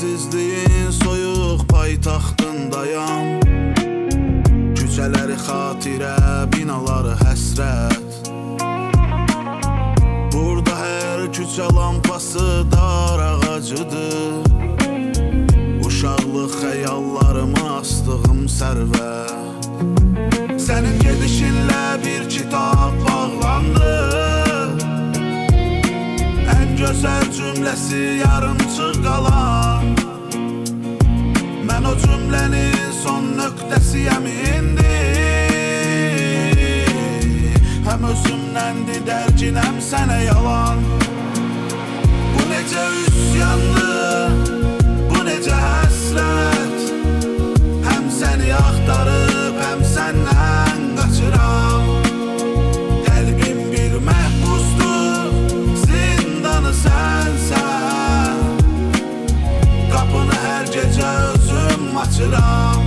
Səssizliyin soyuq paytaxtındayam. Küçələri xatirə, binaları həsrət. Burada hər küçə lampası dar ağacıdır. Uşaqlıq xəyallarımı astığım sərvət. Sənin gedişinlə bir kitab bağlandı. Ən gözəl cümləsi yarımçıq qalan. Mən o cümlənin son nöqtəsiyəm indi. Həm özümləndir dərginəm sənə yalan. Bu necə üsyandır, bu necə həsrət. Həm səni axtarıb, həm səndən qaçıram. Qəlbim bir məhbusdur, zindanı sənsən. Qapını hər gecə özüm açıram.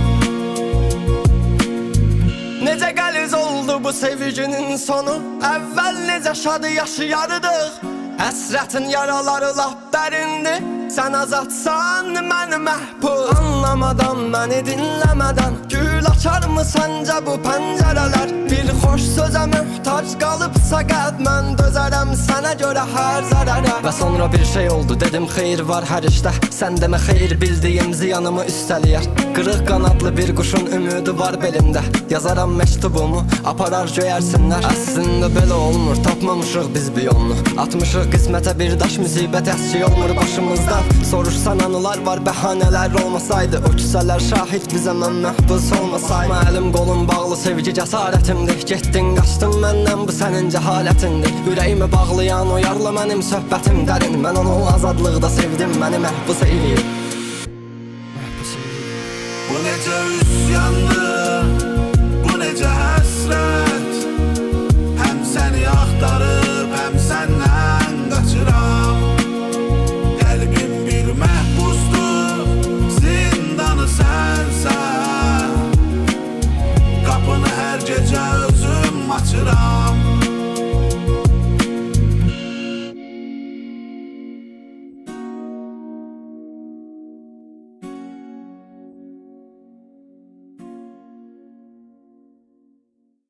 Necə qəliz oldu bu sevginin sonu. Əvvəl necə şadı yaşayardıq. Həsrətin yaraları lap dərindir. Sən azadsan, məni məhbus. Anlamadan, məni dinləmədən gül açar mı səncə bu pəncərələr? Bir xoş sözə möhtac qalıbsa qəlb, mən dözərəm sənə görə hər zərərə. Və sonra bir şey oldu, dedim xeyir var hər işdə. Sən demə xeyir bildiyim ziyanımı üstəliyər. Qırıq qanadlı bir quşun ümidi var belində. Yazaram məktubumu, aparar göyərsinlər. Əslində belə olmur, tapmamışıq biz bir yolunu. Atmışıq qismətə bir daş müsibət, əski olmur başımızdan. Soruşsan anılar var, bəhanələr olmasaydı. O küsələr şahid bizə, mən məhbus olmasaydı. Əlim qolum bağlı, sevgi cəsarətimdir. Getdin, qaçdın məndən, bu sənin cəhalətindir. Ürəyimi bağlayan o yarlı mənim söhbətim dərin. Mən onu azadlıqda sevdim, məni məhbus eyləyir. Bu necə üsyandır,